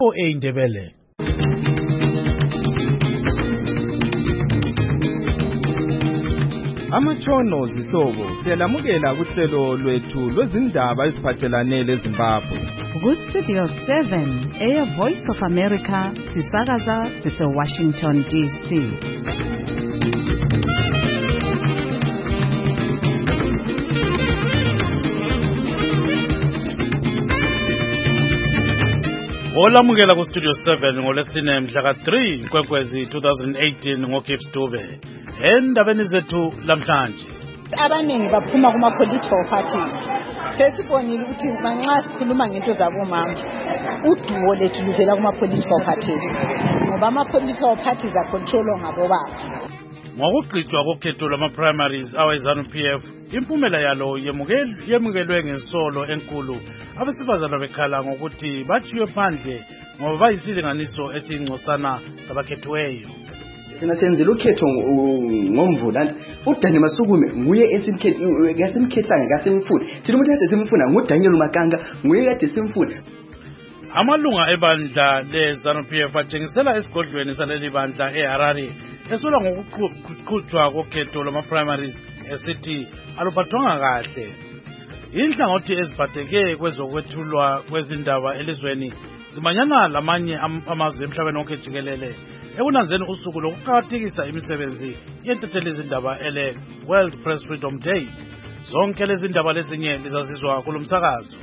Indebele. Amatshono zihlobo siyalamukela kuhlelo lwethu lwezindaba eziphathelane leZimbabwe. Ku-Studio 7 Air Voice of America sisakaza sise-Washington DC. Olamukela ku-Studio 7 ngolesine mhla ka-3 Nkwenkwezi 2018 ngoGibbs Dube. Endabeni zethu lamhlanje. Abaningi baphuma kuma-political parties. Sesibonile ukuthi manxa sikhuluma ngento zabomama, udumo lethu luvela kuma-political parties. Ngoba ama-political parties acontrolwa ngabobaba. Ngokugqitshwa kokhetho lwama-primaries awe-ZANU-PF, impumela yalo yemukelwe ngesolo enkulu. Abesifazana bekhala ngokuthi batshiywe phandle ngoba bayisilinganiso esiyingcosana sabakhethiweyo. Sina senzela ukhetho ngomvula uDani Masukume nguye esimkhetha ngasimfuna. Thina umuntu kade simfuna nguDaniel Makanga nguye kade simfuna. Amalunga ebandla le-ZANU-PF atshengisela esigodlweni saleli bandla eHarare esolwa ngokuqhutshwa kokhetho lwama-primaries esithi aluphathwanga kahle. Inhlangothi eziphatheke kwezokwethulwa kwezindaba elizweni zimanyana lamanye amazwe emhlabeni wonke jikelele ekunanzeni usuku lokuqakathekisa imisebenzi yentethe lezindaba ele World Press Freedom Day. Zonke lezi ndaba lezinye lizazizwa kulomsakazo.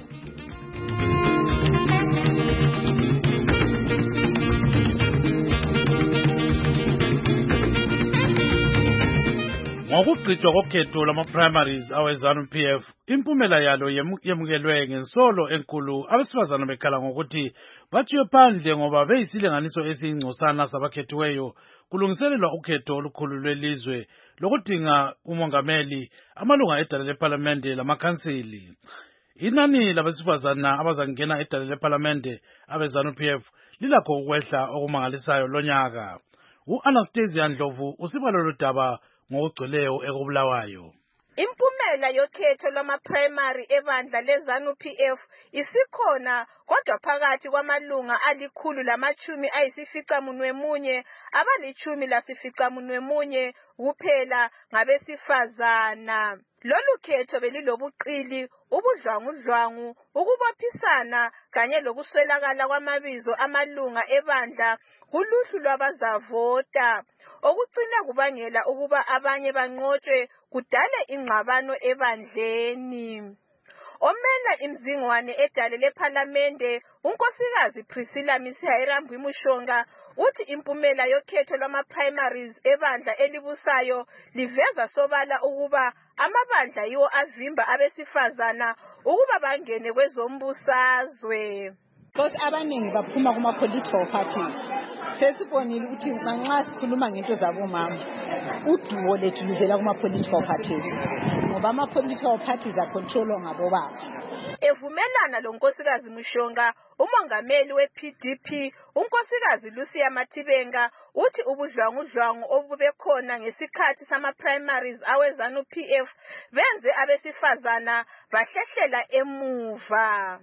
Ngokugqitshwa kokhetho lwama-primaries awe-ZANU-PF, impumela yalo yemukelwe ngensolo enkulu. Abesifazana bekhala ngokuthi batshiywe phandle ngoba beyisilinganiso esiyingcosana sabakhethiweyo kulungiselelwa ukhetho olukhulu lwelizwe lokudinga umongameli, amalunga edale lephalamende lamakhansili. Inani labesifazana abazangena edale lephalamende abe-ZANU-PF lilakho ukwehla okumangalisayo lonyaka. U-Anastasia Ndlovu usibalo lodaba ngokugcweleyo ekubulawayo. Impumela yokhetho lwama-primary ebandla le-ZANU-PF isikhona, kodwa phakathi kwamalunga ali-151 abali-11 kuphela ngabesifazana. Lolu khetho belilobuqili, ubudlwangudlwangu, ukubophisana kanye lokuswelakala kwamabizo amalunga ebandla kuluhlu lwabazavota, okucina kubangela ukuba abanye banqotshwe kudale ingxabano ebandleni. Omela imzingwane edale lephalamende, unkosikazi Priscilla Misihayirambu Mushonga, uthi impumela yokhetho lwama-primaries ebandla elibusayo liveza sobala ukuba amabandla yiwo avimba abesifazana ukuba bangene kwezombusazwe. Kodwa abaningi baphuma kuma-political parties. Sesibonile ukuthi manxa sikhuluma ngento zabomama, udumo lethu luvela kuma-political parties. Ngoba ama-political parties acontrolwa ngabobaba. Evumelana lo nkosikazi Mushonga, umongameli we-PDP, unkosikazi Lucia Matibenga, uthi ubudlwangudlwangu obubekhona ngesikhathi sama-primaries awe-ZANU-PF benze abesifazana bahlehlela emuva.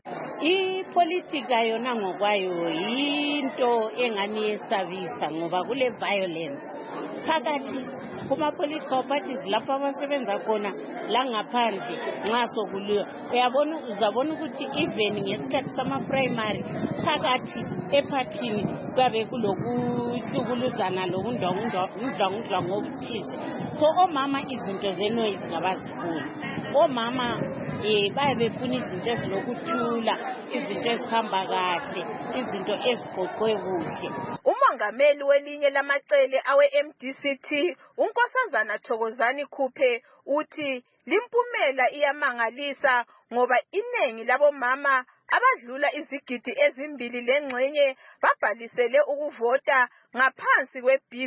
Ipolitika yona ngokwayo yinto engani yesabisa ngoba kule violence phakathi kuma-political parties lapho abasebenza khona la ngaphandle nxa sokuliwa. Uzabona ukuthi even ngesikhathi sama-primary phakathi ephathini kwabe kulokuhlukuluzana lokundlwangudlwangu obuthize. So omama izinto zenoise ngabazifuni. Omama baye befuna izinto ezilokuthula, izinto ezihamba kahle, izinto eziqoqwe kuhle. Umongameli welinye lamacele awe-MDCT, unkosazana Thokozani Khuphe, uthi limpumela iyamangalisa ngoba iningi labomama abadlula izigidi ezimbili lengxenye babhalisele ukuvota ngaphansi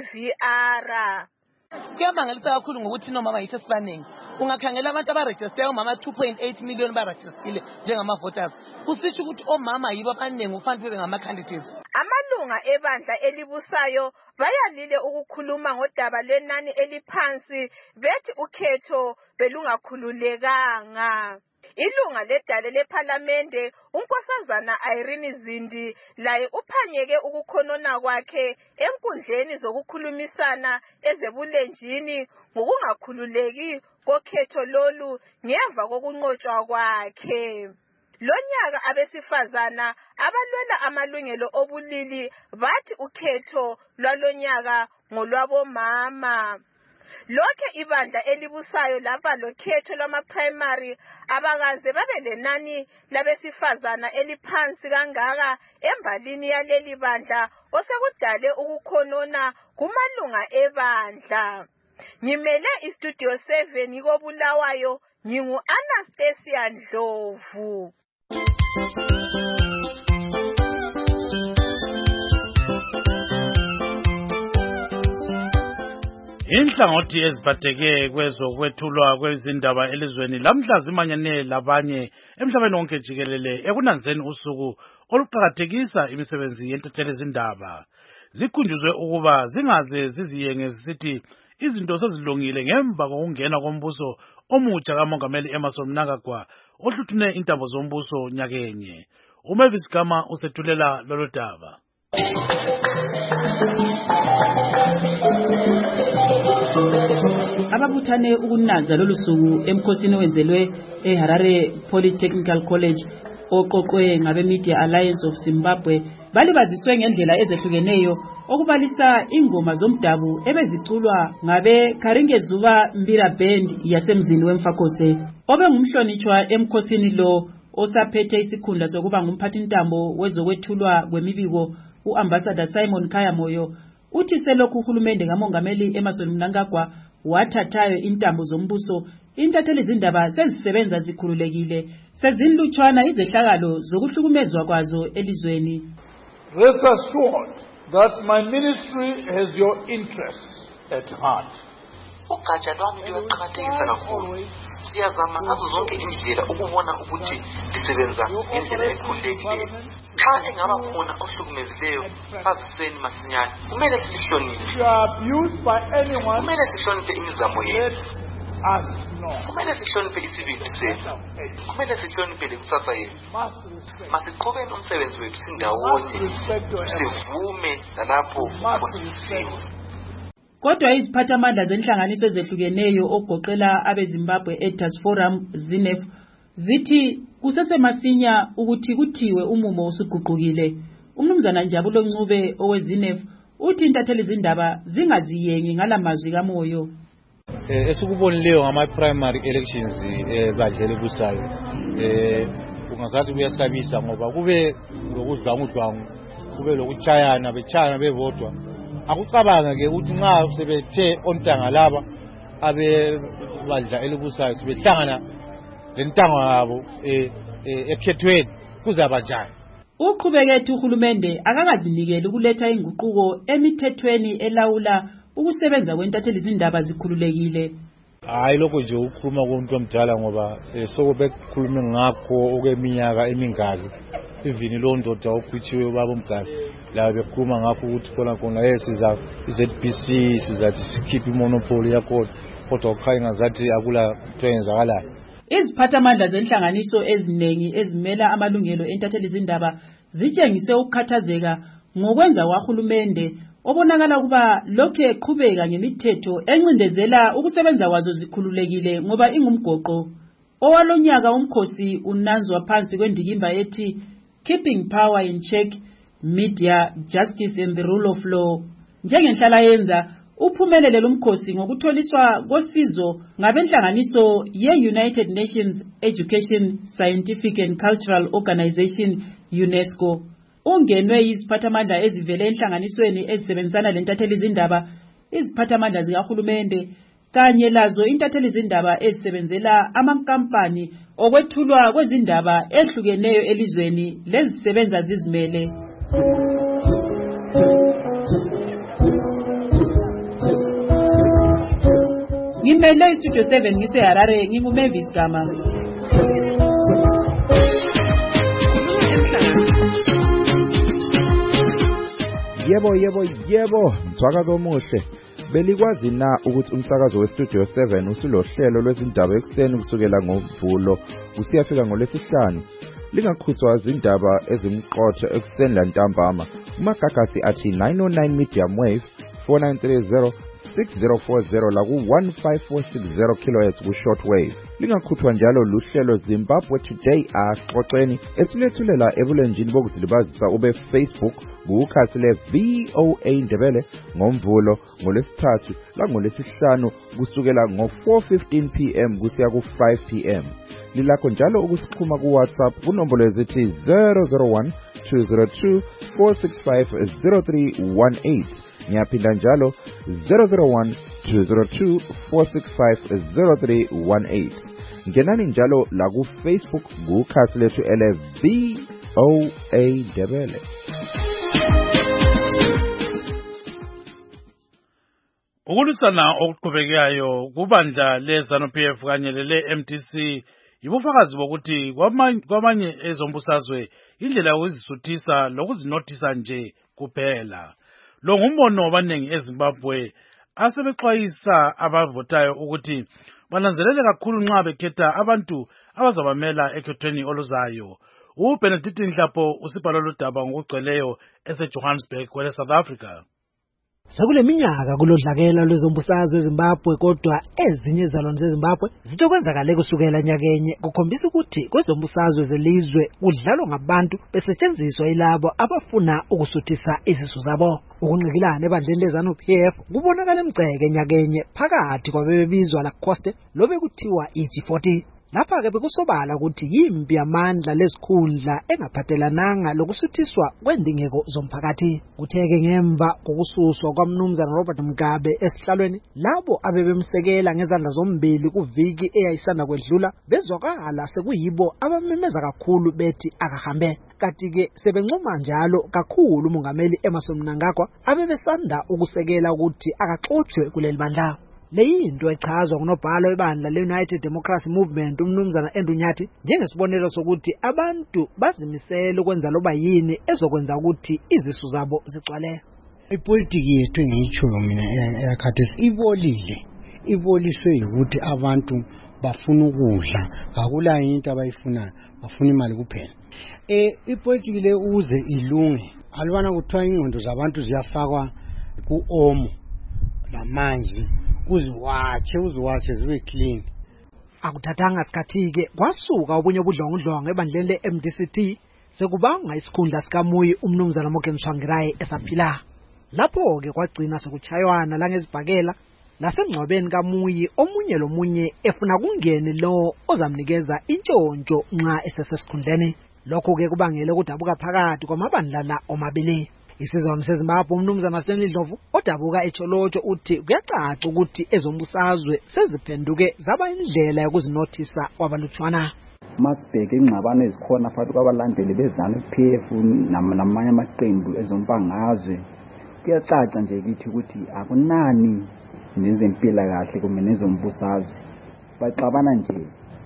kwe-BVR. Kuyamangalisa kakhulu ngokuthi nomama yithu esibaningi. Ungakhangela abantu abaregistered omama 2.8 million baregistered njengama-voters. Kusitsho ukuthi omama yibo abaningi ufanele bebe ngama-candidates. Amalunga ebandla elibusayo bayalile ukukhuluma ngodaba lwenani eliphansi, bethi ukhetho belungakhululekanga. Ilunga ledale lephalamende unkosazana Irene Zindi laye uphanyeke ukukhonona kwakhe enkundleni zokukhulumisana ezebulenjini ngokungakhululeki kokhetho lolu ngemva kokunqotshwa kwakhe. Lonyaka abesifazana abalwela amalungelo obulili bathi ukhetho lwalonyaka ngolwabomama. Lokhe ibandla elibusayo laba lokhetho lwama-primary abakaze babe lenani labesifazana eliphansi kangaka embalini yaleli bandla osekudale ukukhonona kumalunga ebandla. Ngimele istudio 7 koBulawayo, ngingu-Anastasia Ndlovu. Inhlangothi eziphatheke kwezokwethulwa kwezindaba elizweni lamhla zimanyane labanye emhlabeni wonke jikelele ekunanzeni usuku oluqhakathekisa imisebenzi yentethelezindaba. Zikhunjuzwe ukuba zingaze ziziyenge zisithi izinto sezilungile ngemva kokungena kombuso omutsha kaMongameli Emmerson Mnangagwa ohluthune intambo zombuso nyakenye. uMavis Gama usethulela lolu daba. Ababuthane ukunaza lolu suku emkhosini owenzelwe eHarare Polytechnical College oqoqwe ngabe Media Alliance of Zimbabwe balibaziswe ngendlela ezehlukeneyo okubalisa ingoma zomdabu ebeziculwa ngabe Karingezuba Mbira Band yasemzini wemfakose. Obengumhlonitshwa emkhosini lo osaphethe isikhundla sokuba ngumphathintambo wezokwethulwa kwemibiko uAmbassador Simon Khayamoyo uthi selokhu uhulumende kaMongameli Emmerson Mnangagwa wathathayo intambo zombuso intethelezindaba sezisebenza zikhululekile sezinlutshwana izehlakalo zokuhlukumezwa kwazo elizweni. Rest assured that my ministry has your interests at heart. Ugatsha lwami luyaqakathekisa kakhulu. Siyazama ngazo zonke indlela ukubona ukuthi lisebenza indlela ekhululekileyo. Xa engaba khona ohlukumezileyo asiseni masinyane kumele silihloniphe. Kumele sihloniphe imizamo yethu. Kumele sihloniphe isibindi sethu. Kumele sihloniphe lekusasa yethu. Masiqhubeni umsebenzi wethu sindawonye sivume nalapho kusisiwe. Kodwa iziphathamandla zenhlanganiso ezehlukeneyo ogoqela abeZimbabwe Editors Forum ZINEF zithi kusesemasinya ukuthi kuthiwe umumo usuguqukile. Umnumzana Njabulo Ncube oweZINEF uthi intethelezindaba zingaziyengi ngalamazwi kaMoyo. Esikubonileyo ngama-primary elections ezadlele busayo ungazathi kuyasabisa ngoba kube lokudlwangudlwangu kube lokutshayana betshayana bevodwa. Akucabanga ke ukuthi nxa sebethe ontanga laba abebandla elibusayo sebehlangana lentanga yabo ekhethweni kuzaba njani. Uqhubekethe uhulumende akakazinikeli ukuletha inguquko emithethweni elawula ukusebenza kwentethelezindaba zikhululekile. Hayi lokho nje ukukhuluma komuntu omdala ngoba sokubekhuluma ngakho okweminyaka emingaki. Ivini lo ndoda okhuthiwe ubaba uMgaba la bekhuluma ngakho ukuthi khona siza iZBC sizathi sikhiphe imonopoly yakho kodwa ukhaya ngazathi akula kwenzakalayo. Iziphathamandla zenhlanganiso eziningi ezimela amalungelo entethelezindaba zitshengise ukukhathazeka ngokwenza kwahulumende obonakala kuba lokho eqhubeka ngemithetho encindezela ukusebenza kwazo zikhululekile ngoba ingumgoqo. Owalonyaka umkhosi unanzwa phansi kwendikimba ethi Keeping Power in Check, Media, Justice and the Rule of Law. Njengenhlala yenza uphumelele lumkhosi ngokutholiswa kosizo ngabenhlanganiso ye-United Nations Education, Scientific and Cultural Organization, UNESCO. Ungenwe iziphathamandla ezivele enhlanganisweni ezisebenzisana lentethelezindaba, iziphathamandla zikahulumende kanye lazo intethelezindaba ezisebenzela amankampani okwethulwa kwezindaba ehlukeneyo elizweni lezisebenza zizimele. Ngimele istudio 7 ngiseHarare nginguMavis Gama. Yebo, mthwakazi omuhle. Belikwazi na ukuthi umsakazo weStudio 7 usulohlelo lwezindaba ekseni kusukela ngoMvulo usiyafika ngoLwesihlanu. Lingakhuthwa izindaba ezimqotho ekseni lantambama. Umagagasi athi 909 medium wave 4930 6040 la ku-15460 kHz ku-shortwave. Lingakhuthwa njalo luhlelo Zimbabwe Today axoxeni esilethulela ebulenjini bokuzilibazisa ube Facebook kukhasi le-VOA Ndebele ngoMvulo ngoLwesithathu langolwesihlanu kusukela ngo-4:15 PM kusiya ku-5 PM. Lilakho njalo ukusixhuma ku-WhatsApp kunombolo ezithi 001 202 465 0318. Ngiyaphinda njalo 001 202 465 0318. Ngenani njalo la ku Facebook kukhasi lethu ele-VOA Ndebele. Ukulwisana okuqhubekayo kubandla le-ZANU-PF kanye le-MDC yibufakazi bokuthi kwamanye ezombusazwe indlela yokuzisuthisa lokuzinothisa nje kuphela. Lo ngumbono wabanengi eZimbabwe asebexwayisa abavotayo ukuthi bananzelele kakhulu nxa bekhetha abantu abazabamela ekhethweni oluzayo. UBenedict Nhlapo usibhala lodaba ngokugcweleyo eseJohannesburg kwele South Africa. Sekule minyaka kulodlakela lwezombusazwe eZimbabwe kodwa ezinye izalwane zeZimbabwe zitokwenzakala kusukela nyakenye kukhombisa ukuthi kwezombusazwe zelizwe kudlalwa ngabantu besetshenziswa yilabo abafuna ukusuthisa izisu zabo. Ukunqikilana ebandleni leZANU-PF kubonakala emgceke nyakenye phakathi kwabebizwa la Coste lobe kuthiwa iG40. Lapha ke bekusobala ukuthi yimpi yamandla lezikhundla engaphathelananga lokusuthiswa kwendingeko zomphakathi. Kutheke ngemva kokususwa kwaMnumzana Robert Mugabe esihlalweni, labo abebemsekela ngezandla zombili kuviki eyayisanda kwedlula bezwakala sekuyibo abamemeza kakhulu bethi akahambe. Kanti-ke sebencoma njalo kakhulu uMongameli Emmerson Mnangagwa abebesanda ukusekela ukuthi akaxotshwe kuleli bandla. Leyinto echazwa ngunobhala webandla le-United Democracy Movement uMnumzana Andrew Nyathi njengesibonelo sokuthi abantu bazimisela ukwenza loba yini ezokwenza ukuthi izisu zabo zigcwale. Ipolitiki yethu engiyitshoyo mina eyakhathesi iboliswe ukuthi abantu bafuna ukudla, akula into abayifunayo, bafuna imali kuphela. Ipolitiki le uze ilunge alibana kuthiwa ingqondo zabantu ziyafakwa ku-omo lamanzi uziwache zibe clean. Akuthathanga isikhathi-ke kwasuka ubunye obudlongudlongo ebandleni le-MDCT sekubanga isikhundla sikaMuyi uMnumzana Morgan Tsvangirai esaphila. Lapho-ke kwagcina sekuchaywana langezibhakela lasengcwabeni kaMuyi omunye lomunye efuna kungene lo ozamnikeza intshontsho nxa esesesikhundleni. Lokho-ke kubangele ukudabuka phakathi kwamabandla la omabili. Isizwana seZimbabwe uMnumzana Stanley Ndlovu odabuka eCholotsho uthi kuyacaca ukuthi ezombusazwe seziphenduke zaba indlela yokuzinothisa kwabalutshwana. Masibheke ingxabano ezikhona phakathi kwabalandeli beZANU-PF namanye amaqembu ezombangazwe, kuyacaca nje kithi ukuthi akunani nezempilakahle kumbe nezombusazwe. Baxabana nje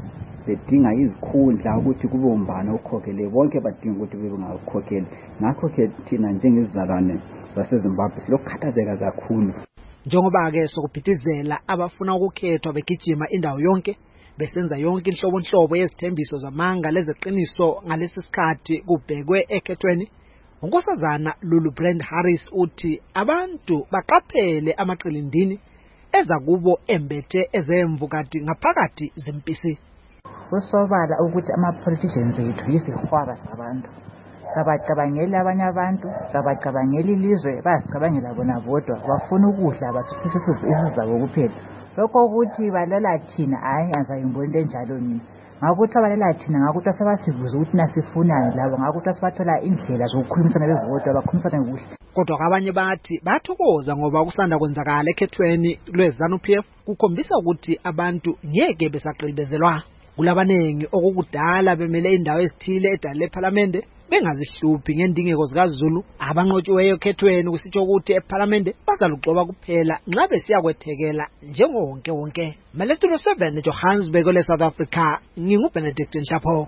bedinga izikhundla ukuthi kube umbani okhokhele, bonke badinga ukuthi bebe ngakhokhele. Ngakho-ke thina njengezizalwane zaseZimbabwe silokukhathazeka kakhulu. Njengoba-ke sokuphithizela abafuna ukukhethwa begijima indawo yonke besenza yonke inhlobonhlobo yezithembiso zamanga lezeqiniso ngalesi sikhathi kubhekwe ekhethweni, uNkosazana Lulu Brand Harris uthi abantu baqaphele amaqilindini eza kubo embethe ezemvu kanti ngaphakathi zempisi. Kusobala ukuthi ama-politicians ethu yizihwaba zabantu. Kabacabangeli abanye abantu, kabacabangeli ilizwe, bazicabangela bona bodwa, bafuna ukudla basuthisa izisu zabo kuphela. Lokho ukuthi balela thina hayi anzayimbona into enjalo mina. Ngakuthi abalela thina ngakuthi asebasibuza ukuthi nasifunani labo, ngakuthi asibathola indlela zokukhulumisana bevodwa bakhulumisana kuhle. Kodwa abanye bathi bathokoza ngoba kusanda kwenzakala ekhethweni lweZANU-PF kukhombisa ukuthi abantu ngeke besaqilibezelwa. Kulabanengi okukudala bemele indawo ezithile edala lePhalamende bengazihluphi ngendingeko zikaZulu abanqotshiweyo ekhethweni kusitsho ukuthi ePhalamende bazalugcoba kuphela nxa besiya kwethekela njengowonke wonke. Malethulo 7 Johannesburg le South Africa nginguBenedict Nhlapo.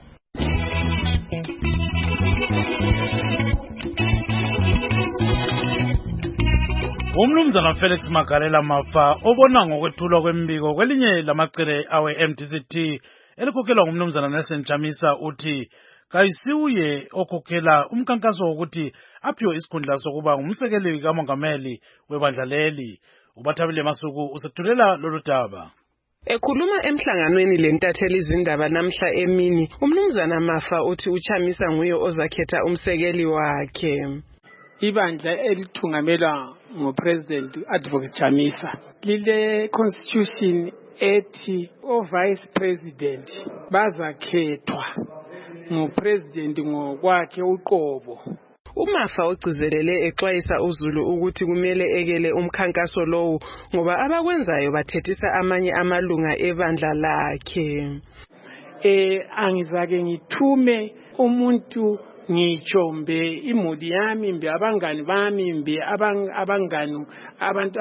Umnumzana Felix Magalela Mafa obona ngokwethulwa kwembiko kwelinye lamacele awe MDCT elikhokelwa ngumnumzana Nelson Chamisa uthi kayisiuye okhokhela umkankaso wokuthi aphiwe isikhundla sokuba ngumsekeli kamongameli webandla leli. Ubathabile Masuku usethulela lolu daba. Ekhuluma emhlanganweni lentatheli izindaba namhla emini, umnumzana Mafa uthi uChamisa nguye ozakhetha umsekeli wakhe. Ibandla elithungamelwa nguPresident Advocate Chamisa lile constitution ethi vice president bazakhethwa ngupresident ngokwakhe uqobo. uMafa ugcizelele exwayisa uZulu ukuthi kumele ekele umkhankaso lowo ngoba abakwenzayo bathethisa amanye amalunga ebandla lakhe. Angizake ngithume umuntu ngijombe imuli yami mbe abangani bami mbe abangani abantu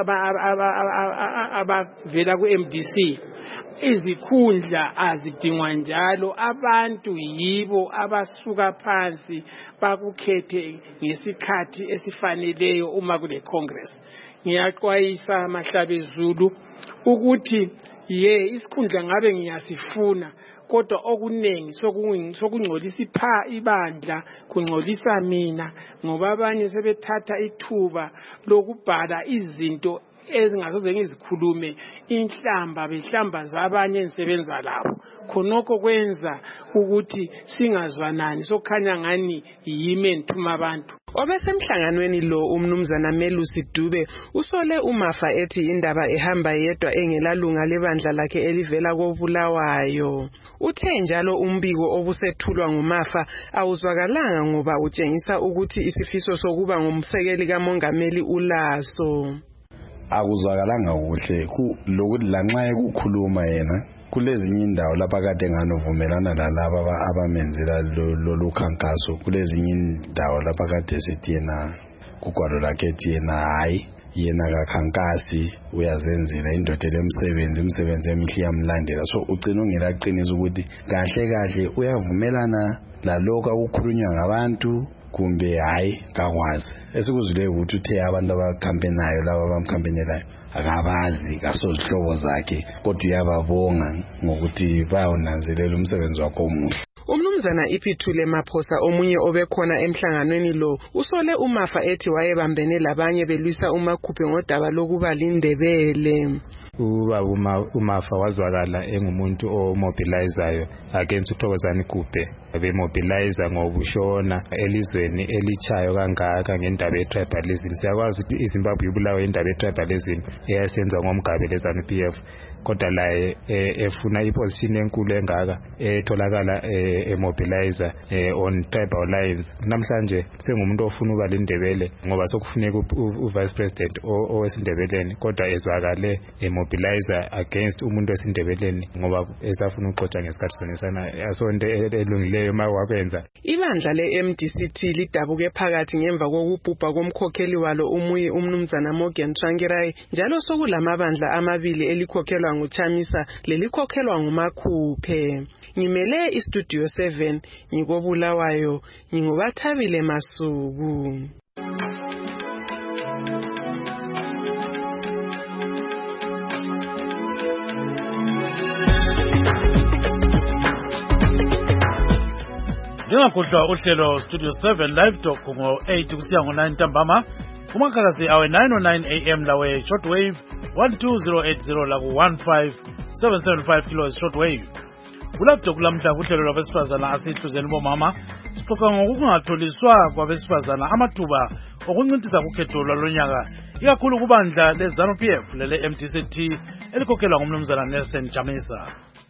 abavela ku-MDC. Izikhundla azidingwa njalo, abantu yibo abasuka phansi bakukhethe ngesikhathi esifaneleyo uma kule Congress. Ngiyaxwayisa Mahlabezulu ukuthi isikhundla ngabe ngiyasifuna, kodwa okunengi sokungcolisa ibandla, kungcolisa mina ngoba abanye sebethatha ithuba lokubhala izinto ezingasoze ngizikhulume inhlamba behlamba zabanye ensebenza labo. Khonokho kwenza ukuthi singazwanani, sokhanya ngani yimi enthuma abantu. Obesemhlanganweni lo umnumzana Melusi Dube usole uMafa ethi indaba ehamba yedwa engelalunga lebandla lakhe elivela koBulawayo. Uthe njalo umbiko obusethulwa nguMafa awuzwakalanga ngoba utshengisa ukuthi isifiso sokuba ngumsekeli kamongameli ulaso. Akuzwakalanga kuhle lokuthi lanxa ekukhuluma yena kulezinye indawo lapha kade nganovumelana lalabo abamenzela lolu khankaso, kulezinye indawo lapha kade sithi yena kugwalo lakhe ethi yena hayi yena kakhankasi uyazenzela indoda imisebenzi emihle yamlandela. So ugcina ungelaqinisa ukuthi kahle uyavumelana lalokho akukhulunywa ngabantu kumbe hayi kakwazi. Esikuzwile ukuthi uthe abantu abakhampenayo laba abamkhampenelayo akabazi kasozihlobo zakhe, kodwa uyababonga ngokuthi bayawunanzelela umsebenzi wakhe omuhle. Umnumzana Ipithule Maphosa omunye obekhona emhlanganweni lo usole uMafa ethi wayebambene labanye belwisa uMakhuphe ngodaba lokuba lindebele. uMafa wazwakala engumuntu omobilizayo against uThokozani Gubhe, bemobilize ngobushona elizweni elichayo kangaka ngendaba yetribalism. Siyakwazi ukuthi iZimbabwe ibulawa indaba yetribalism eyasenza ngomgabelo eZANU-PF, kodwa laye efuna iposition enkulu engaka etholakala emobilizer on tribal lines. Namhlanje sengumuntu ofuna ukuba lindebele ngoba sokufuneka uvice president owesindebeleni, kodwa ezwakale mobilizer against umuntu wesindebeleni ngoba esafuna uxoxa ngesikhathi sonesana asonto elungileyo mawakwenza. Ibandla le-MDCT lidabuke phakathi ngemva kokubhubha komkhokheli walo umnumzana Morgan Tsvangirai, njalo sokulamabandla amabili elikhokhelwa nguChamisa lelikhokhelwa nguMakhuphe. Ngimele iStudio 7 ngikobulawayo, ngingubathabile Masuku. Ngakudlwa uhlelo Studio 7 Live Talk ngo-8 kusiya ngo-9 ntambama kumakakasi awe 909 AM lawe shortwave 12080 laku 15775 kilohertz shortwave. Kulapho kulamhla kuhlelo lwabesifazana asihluzeni bomama sixoxa ngokungatholiswa kwabesifazana amathuba okuncintisa kukhetho lwalonyaka, ikakhulu kubandla leZANU-PF lele MDCT elikhokhelwa ngumnumzana Nelson Chamisa.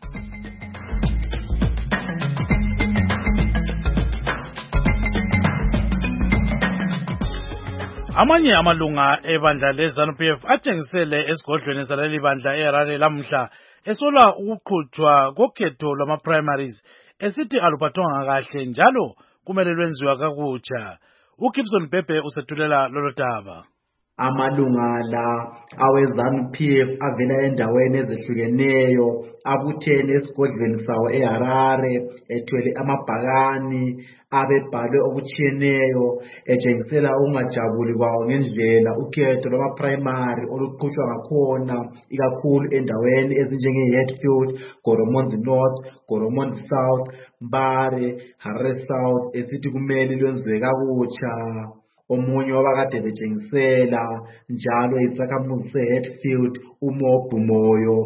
Amanye amalunga ebandla leZANU-PF atshengisele esigodlweni saleli bandla eHarare lamhla esola ukuqhutshwa kokhetho lwama-primaries esithi aluphathwanga kahle njalo kumele lwenziwa kakutsha. uGibson Bhebhe usethulela lolu daba. Amalunga la awe-ZANU-PF avela endaweni ezehlukeneyo abuthene esigodlweni sawo eHarare ethwele amabhakani abebhalwe okutshiyeneyo etshengisela ukungajabuli kwawo ngendlela ukhetho lwama-primary oluqhutshwa ngakhona ikakhulu endaweni ezinjenge-Hatfield, Goromonzi North, Goromonzi South, Mbare, Harare South esithi kumele lwenziwe kakutsha. Omunye wabakade betshengisela njalo isakhamuzi se-Hatfield uMobu Moyo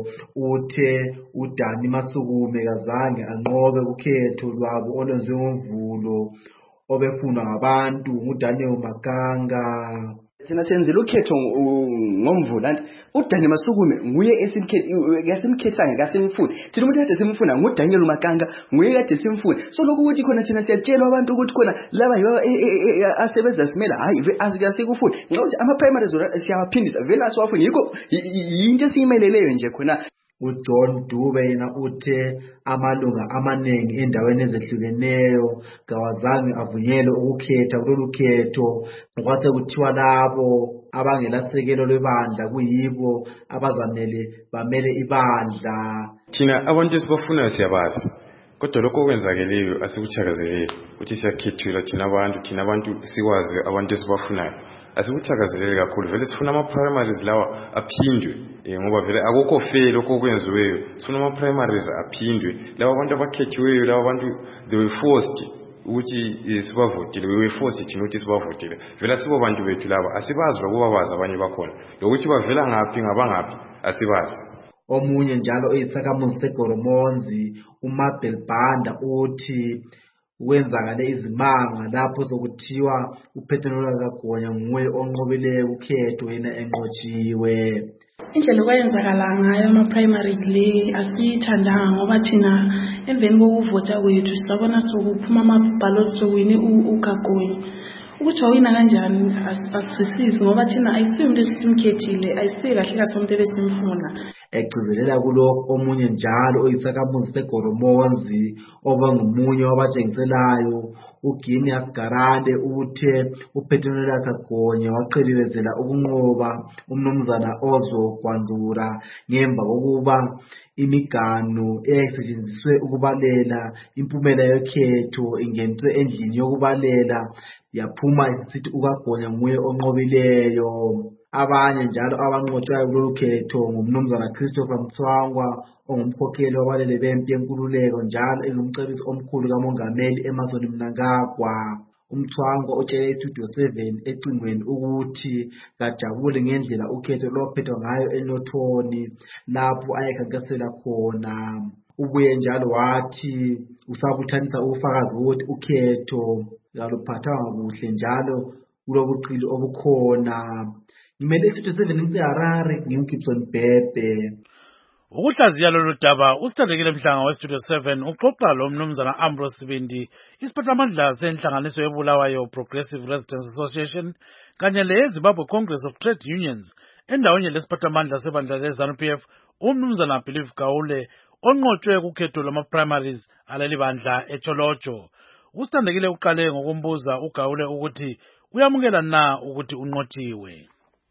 uthe uDani Masukume kazange anqobe ukhetho lwabo olwenziwe ngoMvulo obefunwa ngabantu nguDaniel Makanga. Thina senzile ukhetho ngoMvulo uDani Masukume nguye esimkhethanga kasimfuni. Thina umuntu kade simfuna nguDaniel Makanga nguye kade simfuna. So lokho ukuthi khona thina siyatshelwa abantu ukuthi khona laba yiba asebenza simela hayi asikufuni. Ngokuthi ama primaries siyawaphindisa vele asiwafuni yikho into esiyimeleleyo nje khona. uJohn Dube yena uthe amalunga amaningi endaweni ezehlukeneyo kawazange avunyelwe ukukhetha kulolu khetho ngokwase kuthiwa labo abangelasekelo lebandla kuyibo abazamele bamele ibandla. Thina abantu esibafunayo siyabazi kodwa lokho okwenzakeleyo asikuthakazeleli ukuthi siyakhethula thina abantu sikwazi abantu esibafunayo asikuthakazeleli kakhulu vele sifuna ama-primaries lawa aphindwe ngoba vele akukho fair lokho okwenziweyo sifuna ama-primaries aphindwe laba abantu abakhethiweyo laba abantu they were forced ukuthi sibavotile we were forced thina ukuthi sibavotile vele sibo bantu bethu laba asibazi lokuba bazi abanye bakhona lokuthi bavela ngaphi ngabangaphi asibazi. Omunye njalo oyisakhamuzi seGoromonzi uMabel Banda uthi kwenzakale izimanga lapho sokuthiwa uPhethonolo kaGonya nguye onqobileyo ukhetho yena enqotshiwe. Indlela okwenzakala ngayo ama-primaries le asiyithandanga ngoba thina emveni kokuvota kwethu sabona sokuphuma ama-ballot sokwini uGagonya ukuthi wawina kanjani asizwisisi ngoba thina ayisiyo umuntu esimkhethile ayisiyo kahle kahle umuntu ebesimfuna. Egcizelela kulokho omunye njalo oyisakhamuzi seGoromonzi oba ngomunye wabatshengiselayo uGuinness Garande uthe uPhethonolo kaGonya waqhelikezela ukunqoba umnumzana Ozo Gwanzura ngemva kokuba imiganu eyayisetshenziswe ukubalela impumela yokhetho ingeniswe endlini yokubalela yaphuma isithi ukaGonya nguye onqobileyo. Abanye njalo abanqotshwayo kulolu khetho ngumnumzana Christopher Mtswangwa ongumkhokheli wabalele bempi yenkululeko njalo engumcebisi omkhulu kamongameli Emmerson Mnangagwa. Umtswangwa utshele iStudio 7 ecingweni ukuthi kajabule ngendlela ukhetho lwaphethwa ngayo eNothoni lapho ayekhankasela khona. Ubuye njalo wathi usabuthanisa ubufakazi ukuthi ukhetho kaluphathwanga kuhle njalo kulobuqili obukhona. Ngimele iStudio 7 ngiseHarare ngimGibson Bhebhe. Ukuhlaziya lolu daba usithandekile Mhlanga weStudio 7 uxoxa lo mnumzana Ambrose Sibindi isiphathamandla senhlanganiso yebulawayo Progressive Residents Association kanye leZimbabwe Congress of Trade Unions endaweni lesiphathamandla sebandla leZANU-PF umnumzana Believe Gaule onqotshwe kukhetho lwama-primaries aleli bandla eCholocho. Usithandekile uqale ngokumbuza uGaule ukuthi uyamukela na ukuthi unqotshiwe.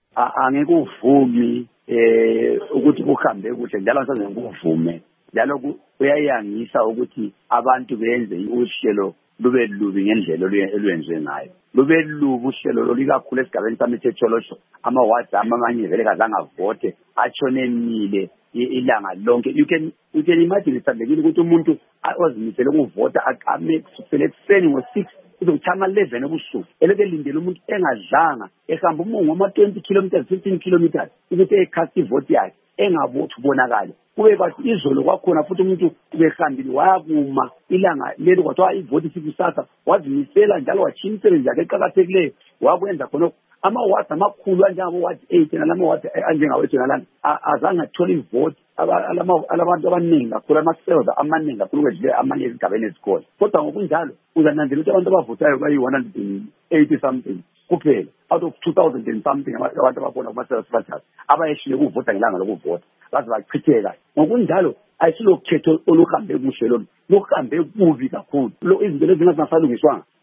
Angikuvumi ukuthi kuhambe kuhle njalo ngisaze ngikuvume njalo kuyayangisa ukuthi abantu benze uhlelo lube lubi ngendlela olwenziwe ngayo lube lubi uhlelo lolikakhulu esigabeni sami seCholocho ama-wards amanye vele kazange avote atshone emile ilanga lonke. You can imagine isandekile ukuthi umuntu ozimisele ukuvota aqame kusukela ekuseni ngo-6 uzotshama 11 ebusuku elebelindele umuntu engadlanga ehamba umungo wama-20 kilometers 15 kilometers ukuthi ekhasti ivoti yakhe engavothi ubonakale kube bathi izolo kwakhona futhi umuntu ubehambile wayakuma ilanga lelo kwathiwa ivoti sikusasa wazimisela njalo watshiya imisebenzi yakhe eqakathekileyo wakwenza khonokho. Ama-wards amakhulu anjengabo-ward 8 nalama-ward anjengawethu nalana azange athole ivoti alabantu abaningi kakhulu ama-cells amaningi kakhulu kwedlule amanye ezigabeni ezikhona kodwa ngokunjalo uzananzela ukuthi abantu abavotayo bayi-180 something kuphela out of 2000 and something abantu ababona kuma-cells bathathu abayeshile ukuvota ngelanga lokuvota baze bachitheka. Ngokunjalo ayisilo khetho oluhambe kuhle lolu luhambe kubi kakhulu izinto lezi zingasalungiswanga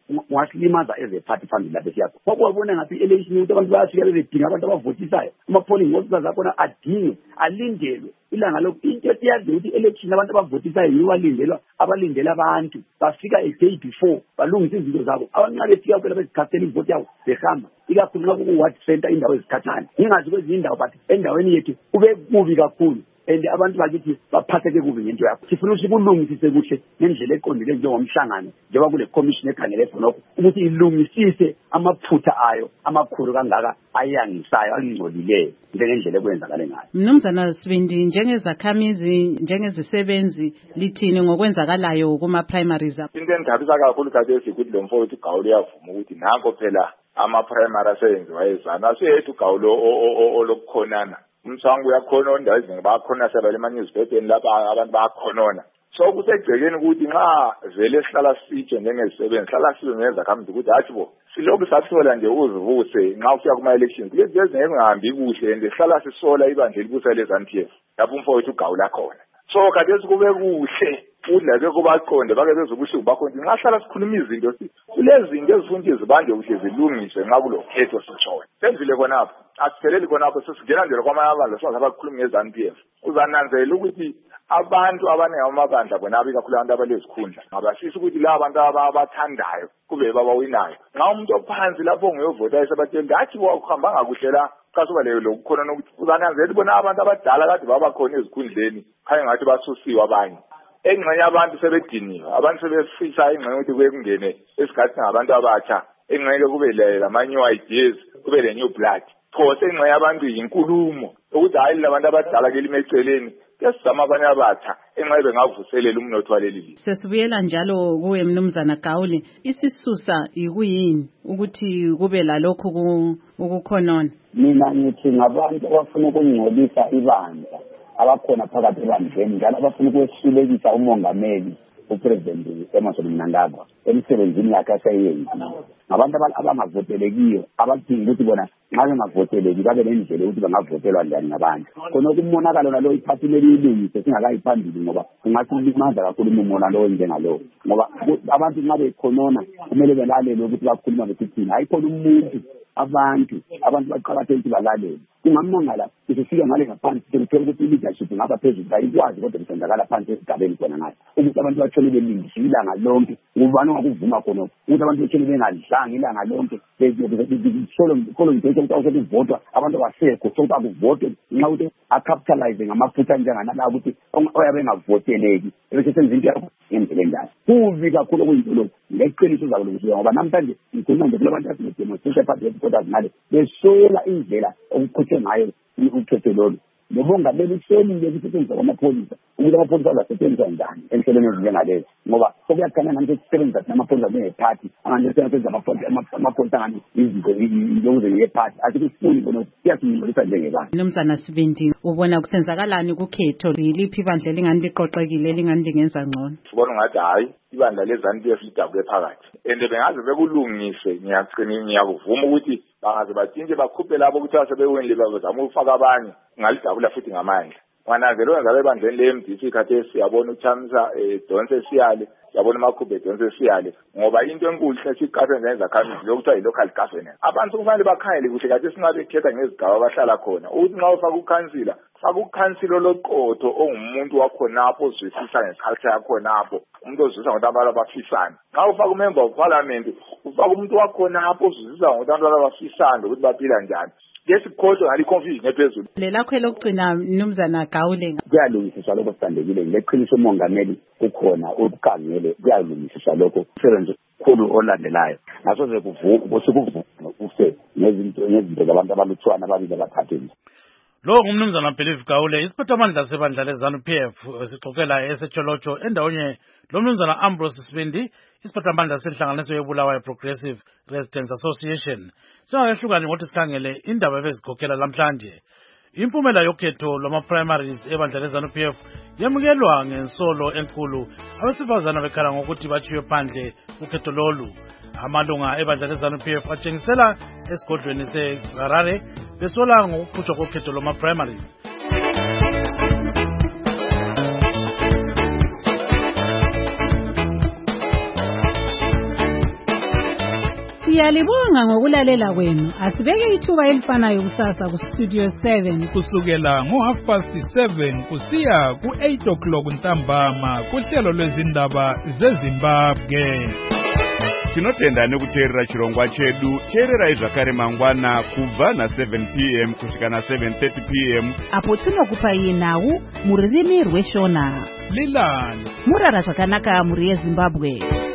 wasilimaza as a party phambili lapho siyakho kwakuwabona ngathi i-election ukuthi abantu bayafika bedinga abantu abavotisayo ama-polling officers akhona adinge alindelwe ilanga lokhu into esiyazi ukuthi i-election abantu abavotisayo yiwo abalindela abantu bafika a day before balungisa izinto zabo abantu nxa befika kuphela bezikhathela ivoti yabo behamba ikakhulu nxa kuku-ward center indawo ezikhatshana ngingazi kwezinye indawo but endaweni yethu kube kubi kakhulu and abantu bakithi baphatheke kubi ngento yakho sifuna ukuthi kulungisise kuhle ngendlela eqondile njengomhlangano njengoba kule commission ekhangele khonokho ukuthi ilungisise amaphutha ayo amakhulu kangaka ayangisayo angingcolileyo njengendlela ekwenzakale ngayo. Mnumzana Sibindi, njengezakhamizi njengezisebenzi lithini ngokwenzakalayo kuma-primaries? Into engithabisa kakhulu khathesi ukuthi lo mfowethu uGawule uyavuma ukuthi nanko phela ama-primary aseyenziwa ezana asuyethu uGawule olokukhonana umsango uyakhona ondawo eziningi bayakhona sebale ema-newspapers lapha abantu bayakhonona so kusegcekeni ukuthi nxa vele sihlala sitshe njengezisebenzi sihlala silungeza khambi ukuthi hathi bo silokhu sathola nje uzivuse nxa ufika kuma-elections kulezi ezinye ezingahambi kuhle and sihlala sisola ibandla elibusa le-ZANU-PF lapho umfowethu uGawule akhona so khathesi kube kuhle udlake kubaqonde bake bezobuhlungu bakhona nxa hlala sikhuluma izinto kulezi zinto ezifuna ukuthi zibanjwe kuhle zilungiswe nxa kulo khetho sitshona senzile khonapho asipheleli khonapho sesingena nje kwamanye amabandla singaze bakhuluma nge-ZANU-PF uzananzela ukuthi abantu abaningi amabandla bona ikakhulu abantu abalezikhundla ngabasisa ukuthi laba bantu abathandayo kube babawinayo nxa umuntu ophansi lapho ongeyovota esebatshela ngathi wakuhambanga kuhle la xa suba leyo lokukhona nokuthi uzananzela bona abantu abadala kade babakhona ezikhundleni khanye ngathi basusiwe abanye engxenye abantu sebediniwe abantu sebefisa engxenye ukuthi kuye kungene esikhathini ngabantu abatsha engxenye kube lamanye ideas kube le new blood phose engxenye abantu yinkulumo ukuthi hayi labantu abadala kelime eceleni kesizama abanye abatsha engxenye bengavuselela umnotho waleli lizwe. Sesibuyela njalo kuwe Mnumzana Gawule, isisusa yikuyini ukuthi kube lalokhu ukukhonona? Mina ngithi ngabantu abafuna ukungcolisa ibandla abakhona phakathi ebandleni njalo abafuna ukwehlulekisa umongameli upresident Emmerson Mnangagwa emsebenzini yakhe aseyenzile ngabantu abangavotelekiyo abadinga ukuthi bona nxa bengavoteleki babe nendlela ukuthi bangavotelwa njani ngabantu khona ukumonakalo nalo iphathi leliyilungise singakayiphambili ngoba kungasimaza kakhulu umomo lo njengalo ngoba abantu nxa bekhonona kumele belalele ukuthi bakhuluma bethini hayi khona umuntu abantu baqakathekile ukuthi balalele kungamangala sifika ngale ngaphansi sithola ukuthi leadership ngapha phezulu ayikwazi kodwa kusenzakala phansi esigabeni khona ngathi ukuthi abantu batshone belindisa ilanga lonke ngubani ongakuvuma khona ukuthi abantu batshone bengadlanga ilanga lonke solo ngithethe ukuthi awusebevotwa abantu abasekho sokuthi akuvotwe nxa ukuthi acapitalize ngamaphutha njenganala ukuthi oyabe engavoteleki ebese senza into yakho ngendlela enjalo kubi kakhulu okuyintolo ngeqiniso zabo lokusuka ngoba namhlanje ngikhuluma nje kulabantu asedemonstration party headquarters ngale besola indlela okuqhutywe ngayo ukhetho lolu nobongameli uselile ukusetshenziswa kwamapholisa ukuthi amapholisa azasetshenziswa njani enhlelweni ezinjengalezi ngoba sokuyakhanya ngani sesisebenzisa amapholisa njengephathi angani sesisebenzisa amapholisa ngani izinto ukuze yephathi asikusifuni bona siyasingcolisa njengebandla. Mnumzana Sibindi, ubona kusenzakalani kukhetho yiliphi ibandla elingani liqoqekile elingani lingenza ngcono? Sibona ngathi hayi ibandla le-ZANU-PF lidabule phakathi and bengaze bekulungise ngiyakuvuma ukuthi bangaze batshintshe bakhuphe labo ukuthi asebewinile bazama ukufaka abanye ngalidabula futhi ngamandla wananzela wenza ebandleni le-MDC khathesi siyabona uChamisa Donse Siyale siyabona uMakhubhe Donse Siyale ngoba into enkulu sesiqaphe ngezakhamisi lokuthiwa yi-local governance abantu kufanele bakhangele kuhle khathesi singabe khetha ngezigaba abahlala khona ukuthi nxa ufaka ukhansila faka ukhansilo loqotho ongumuntu wakhonapho ozwisisa ngeculture yakhonapho umuntu ozwisisa ngokuthi abantu abafisana nxa ufaka umember of parliament ufaka umuntu wakhonapho ozwisisa ngokuthi abantu abafisana ukuthi baphila njani yesikhohlwe ngali confusion ephezulu. Lelakho elokugcina Mnumzana Gawule, kuyalungisiswa lokho sithandekile ngeqiniso umongameli ukhona ukukhangele kuyalungisiswa lokho umsebenzi khulu olandelayo nasoze kuvuka use nezinto zabantu abalutshwana ababili abathatheni. Lo ngumnumzana Believe Gawule isiphathamandla sebandla le-ZANU-PF sixoxela esetsholotho endawonye lo mnumzana Ambrose Sibindi isiphathamandla senhlanganiso yobulawayo Progressive Residents Association. Singakehlukani ngokuthi sikhangele indaba ebezikhokhela lamhlanje. Impumela yokhetho lwama-primaries ebandla le-ZANU-PF yamukelwa ngensolo enkulu abesifazana bekhala ngokuthi batshiywe phandle ukhetho lolu. Amalunga ebandla le-ZANU-PF atshengisela esigodlweni se-Harare besola ngokuqhutshwa kokhetho lwama-primaries. Siyalibonga ngokulalela kwenu. Asibeke ithuba elifanayo kusasa kuStudio 7 kusukela ngo7:30 kusiya ku8 ntambama kuhlelo lwezindaba zeZimbabwe. Tinotenda nekuteerera chirongwa chedu. Teererai zvakare mangwana kubva na7 p.m. kusvika na7:30 p.m. apo tinokupai nhau mururimi rweshona. Lilani murara zvakanaka muri yeZimbabwe.